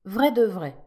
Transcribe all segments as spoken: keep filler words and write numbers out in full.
Vrai de vrai.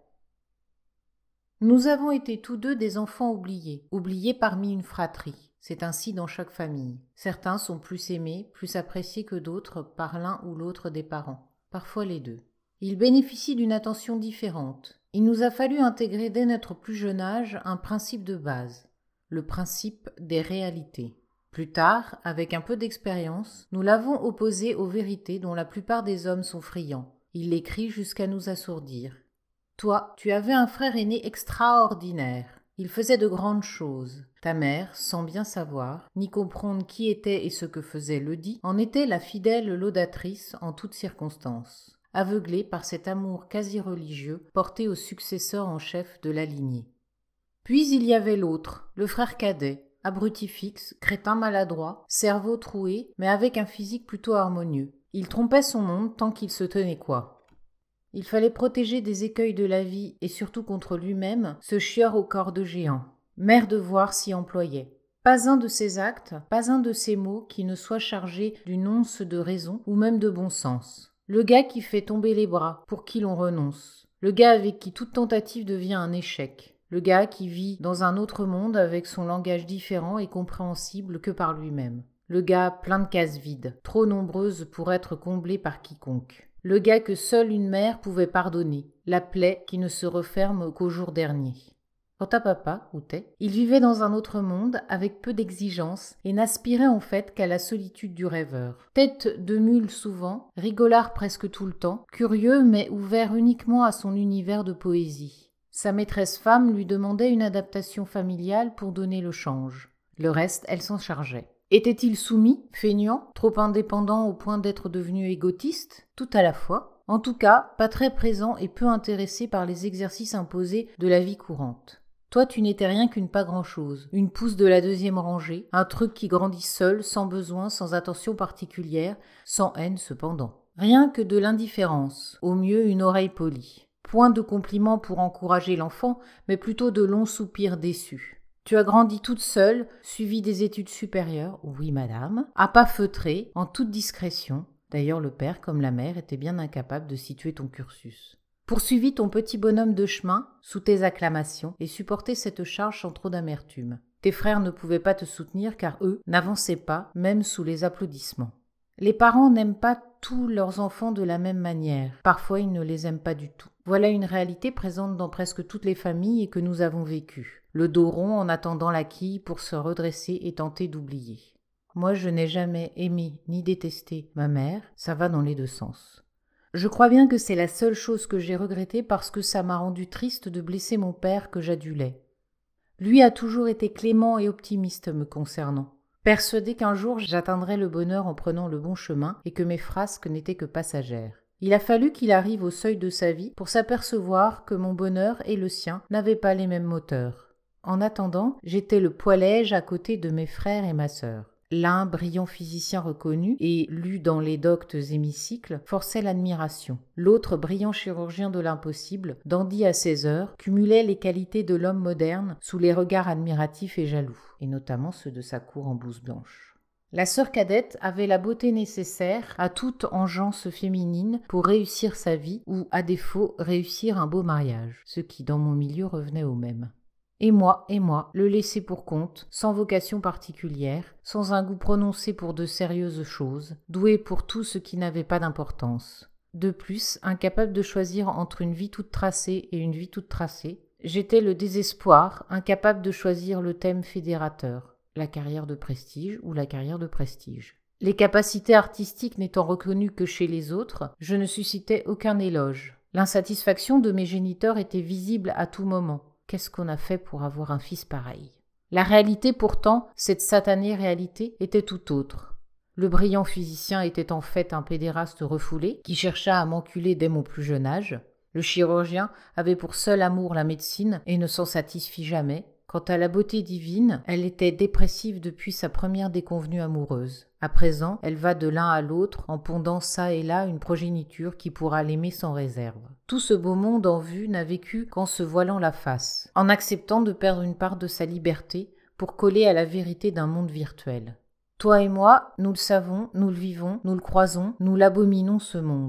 Nous avons été tous deux des enfants oubliés, oubliés parmi une fratrie. C'est ainsi dans chaque famille. Certains sont plus aimés, plus appréciés que d'autres par l'un ou l'autre des parents, parfois les deux. Ils bénéficient d'une attention différente. Il nous a fallu intégrer dès notre plus jeune âge un principe de base, le principe des réalités. Plus tard, avec un peu d'expérience, nous l'avons opposé aux vérités dont la plupart des hommes sont friands. Ils les crient jusqu'à nous assourdir. Toi, tu avais un frère aîné extraordinaire. Il faisait de grandes choses. Ta mère, sans bien savoir, ni comprendre qui était et ce que faisait ledit, en était la fidèle laudatrice en toutes circonstances, aveuglée par cet amour quasi religieux porté au successeur en chef de la lignée. Puis il y avait l'autre, le frère cadet, abruti fixe, crétin maladroit, cerveau troué, mais avec un physique plutôt harmonieux. Il trompait son monde tant qu'il se tenait quoi. Il fallait protéger des écueils de la vie et surtout contre lui-même ce chieur au corps de géant. Mère de voir s'y employait. Pas un de ses actes, pas un de ses mots qui ne soit chargé d'une once de raison ou même de bon sens. Le gars qui fait tomber les bras, pour qui l'on renonce. Le gars avec qui toute tentative devient un échec. Le gars qui vit dans un autre monde avec son langage différent et compréhensible que par lui-même. Le gars plein de cases vides, trop nombreuses pour être comblées par quiconque. Le gars que seule une mère pouvait pardonner, la plaie qui ne se referme qu'au jour dernier. Quant à papa, ou t'es, il vivait dans un autre monde avec peu d'exigences et n'aspirait en fait qu'à la solitude du rêveur. Tête de mule souvent, rigolard presque tout le temps, curieux mais ouvert uniquement à son univers de poésie. Sa maîtresse femme lui demandait une adaptation familiale pour donner le change. Le reste, elle s'en chargeait. Était-il soumis, feignant, trop indépendant au point d'être devenu égotiste? Tout à la fois. En tout cas, pas très présent et peu intéressé par les exercices imposés de la vie courante. Toi, tu n'étais rien qu'une pas grand-chose, une pousse de la deuxième rangée, un truc qui grandit seul, sans besoin, sans attention particulière, sans haine cependant. Rien que de l'indifférence, au mieux une oreille polie. Point de compliments pour encourager l'enfant, mais plutôt de longs soupirs déçus. Tu as grandi toute seule, suivi des études supérieures, oui madame, à pas feutré, en toute discrétion. D'ailleurs le père comme la mère étaient bien incapables de situer ton cursus. Poursuivis ton petit bonhomme de chemin, sous tes acclamations, et supporté cette charge sans trop d'amertume. Tes frères ne pouvaient pas te soutenir car eux n'avançaient pas, même sous les applaudissements. Les parents n'aiment pas tous leurs enfants de la même manière. Parfois, ils ne les aiment pas du tout. Voilà une réalité présente dans presque toutes les familles et que nous avons vécue. Le dos rond en attendant la quille pour se redresser et tenter d'oublier. Moi, je n'ai jamais aimé ni détesté ma mère, ça va dans les deux sens. Je crois bien que c'est la seule chose que j'ai regrettée parce que ça m'a rendu triste de blesser mon père que j'adulais. Lui a toujours été clément et optimiste me concernant. Persuadé qu'un jour j'atteindrais le bonheur en prenant le bon chemin et que mes frasques n'étaient que passagères. Il a fallu qu'il arrive au seuil de sa vie pour s'apercevoir que mon bonheur et le sien n'avaient pas les mêmes moteurs. En attendant, j'étais le poids-léger à côté de mes frères et ma sœur. L'un, brillant physicien reconnu et lu dans les doctes hémicycles, forçait l'admiration. L'autre, brillant chirurgien de l'impossible, dandy à ses heures, cumulait les qualités de l'homme moderne sous les regards admiratifs et jaloux, et notamment ceux de sa cour en blouse blanche. La sœur cadette avait la beauté nécessaire à toute engeance féminine pour réussir sa vie ou, à défaut, réussir un beau mariage, ce qui, dans mon milieu, revenait au même. Et moi, et moi, le laisser pour compte, sans vocation particulière, sans un goût prononcé pour de sérieuses choses, doué pour tout ce qui n'avait pas d'importance. De plus, incapable de choisir entre une vie toute tracée et une vie toute tracée, j'étais le désespoir, incapable de choisir le thème fédérateur, la carrière de prestige ou la carrière de prestige. Les capacités artistiques n'étant reconnues que chez les autres, je ne suscitais aucun éloge. L'insatisfaction de mes géniteurs était visible à tout moment. Qu'est-ce qu'on a fait pour avoir un fils pareil? La réalité pourtant, cette satanée réalité, était tout autre. Le brillant physicien était en fait un pédéraste refoulé qui chercha à m'enculer dès mon plus jeune âge. Le chirurgien avait pour seul amour la médecine et ne s'en satisfit jamais. Quant à la beauté divine, elle était dépressive depuis sa première déconvenue amoureuse. À présent, elle va de l'un à l'autre en pondant çà et là une progéniture qui pourra l'aimer sans réserve. Tout ce beau monde en vue n'a vécu qu'en se voilant la face, en acceptant de perdre une part de sa liberté pour coller à la vérité d'un monde virtuel. Toi et moi, nous le savons, nous le vivons, nous le croisons, nous l'abominons ce monde.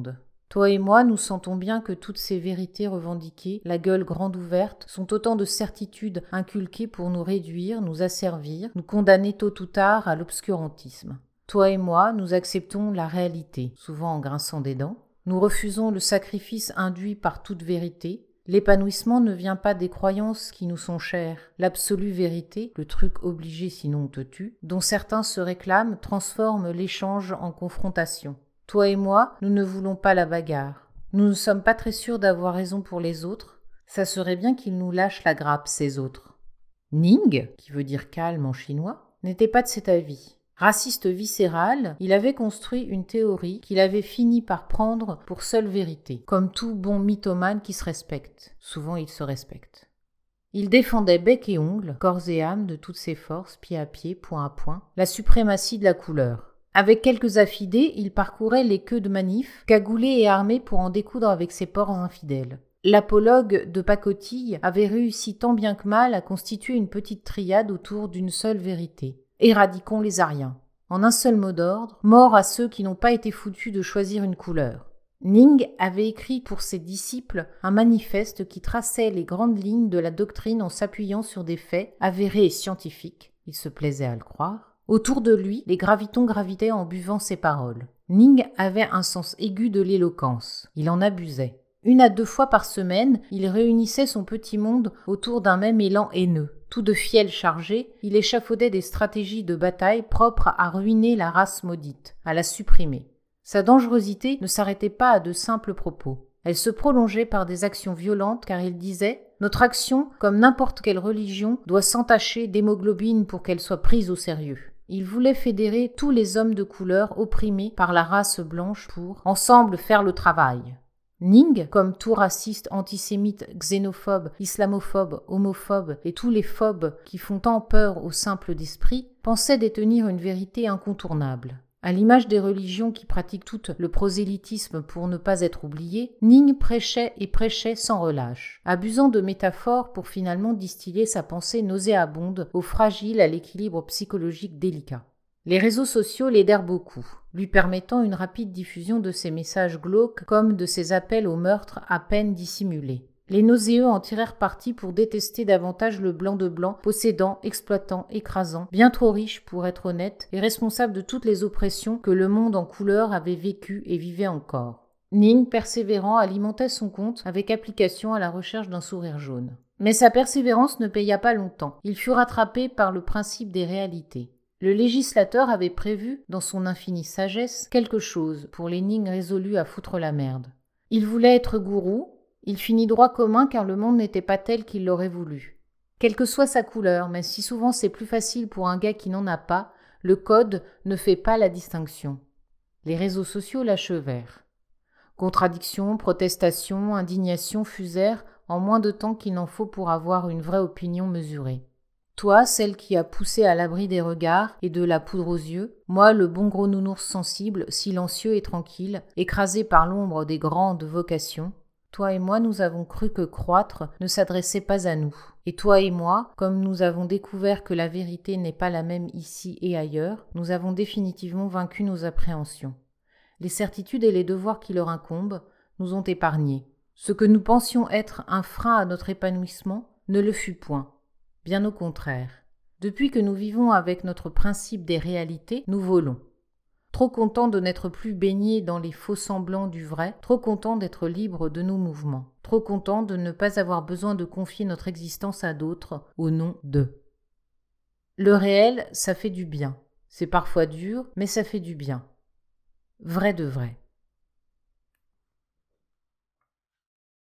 Toi et moi, nous sentons bien que toutes ces vérités revendiquées, la gueule grande ouverte, sont autant de certitudes inculquées pour nous réduire, nous asservir, nous condamner tôt ou tard à l'obscurantisme. Toi et moi, nous acceptons la réalité, souvent en grinçant des dents. Nous refusons le sacrifice induit par toute vérité. L'épanouissement ne vient pas des croyances qui nous sont chères. L'absolue vérité, le truc obligé sinon on te tue, dont certains se réclament, transforme l'échange en confrontation. Toi et moi, nous ne voulons pas la bagarre. Nous ne sommes pas très sûrs d'avoir raison pour les autres. Ça serait bien qu'ils nous lâchent la grappe, ces autres. Ning, qui veut dire calme en chinois, n'était pas de cet avis. Raciste viscéral, il avait construit une théorie qu'il avait fini par prendre pour seule vérité, comme tout bon mythomane qui se respecte. Souvent il se respecte. Il défendait bec et ongles, corps et âme, de toutes ses forces, pied à pied, point à point, la suprématie de la couleur. Avec quelques affidés, il parcourait les queues de manif, cagoulé et armé pour en découdre avec ses porcs infidèles. L'apologue de pacotille avait réussi tant bien que mal à constituer une petite triade autour d'une seule vérité. Éradiquons les Ariens. En un seul mot d'ordre, mort à ceux qui n'ont pas été foutus de choisir une couleur. Ning avait écrit pour ses disciples un manifeste qui traçait les grandes lignes de la doctrine en s'appuyant sur des faits avérés et scientifiques, il se plaisait à le croire. Autour de lui, les gravitons gravitaient en buvant ses paroles. Ning avait un sens aigu de l'éloquence. Il en abusait. Une à deux fois par semaine, il réunissait son petit monde autour d'un même élan haineux. Tout de fiel chargé, il échafaudait des stratégies de bataille propres à ruiner la race maudite, à la supprimer. Sa dangerosité ne s'arrêtait pas à de simples propos. Elle se prolongeait par des actions violentes car il disait « Notre action, comme n'importe quelle religion, doit s'entacher d'hémoglobine pour qu'elle soit prise au sérieux. » Il voulait fédérer tous les hommes de couleur opprimés par la race blanche pour, ensemble, faire le travail. Ning, comme tout raciste, antisémite, xénophobe, islamophobe, homophobe et tous les phobes qui font tant peur au simple d'esprit, pensait détenir une vérité incontournable. À l'image des religions qui pratiquent toutes le prosélytisme pour ne pas être oubliées, Ning prêchait et prêchait sans relâche, abusant de métaphores pour finalement distiller sa pensée nauséabonde au fragile à l'équilibre psychologique délicat. Les réseaux sociaux l'aidèrent beaucoup, lui permettant une rapide diffusion de ses messages glauques comme de ses appels au meurtre à peine dissimulés. Les nauséeux en tirèrent parti pour détester davantage le blanc de blanc, possédant, exploitant, écrasant, bien trop riche pour être honnête et responsable de toutes les oppressions que le monde en couleur avait vécues et vivait encore. Ning, persévérant, alimentait son compte avec application à la recherche d'un sourire jaune. Mais sa persévérance ne paya pas longtemps. Il fut rattrapé par le principe des réalités. Le législateur avait prévu, dans son infinie sagesse, quelque chose pour les Ning résolus à foutre la merde. Il voulait être gourou. Il finit droit commun car le monde n'était pas tel qu'il l'aurait voulu. Quelle que soit sa couleur, mais si souvent c'est plus facile pour un gars qui n'en a pas, le code ne fait pas la distinction. Les réseaux sociaux l'achevèrent. Contradictions, protestations, indignations fusèrent en moins de temps qu'il n'en faut pour avoir une vraie opinion mesurée. Toi, celle qui a poussé à l'abri des regards et de la poudre aux yeux, moi, le bon gros nounours sensible, silencieux et tranquille, écrasé par l'ombre des grandes vocations, toi et moi, nous avons cru que croître ne s'adressait pas à nous. Et toi et moi, comme nous avons découvert que la vérité n'est pas la même ici et ailleurs, nous avons définitivement vaincu nos appréhensions. Les certitudes et les devoirs qui leur incombent nous ont épargnés. Ce que nous pensions être un frein à notre épanouissement ne le fut point. Bien au contraire. Depuis que nous vivons avec notre principe des réalités, nous volons. Trop contents de n'être plus baignés dans les faux semblants du vrai, trop contents d'être libres de nos mouvements, trop contents de ne pas avoir besoin de confier notre existence à d'autres au nom d'eux. Le réel, ça fait du bien. C'est parfois dur, mais ça fait du bien. Vrai de vrai.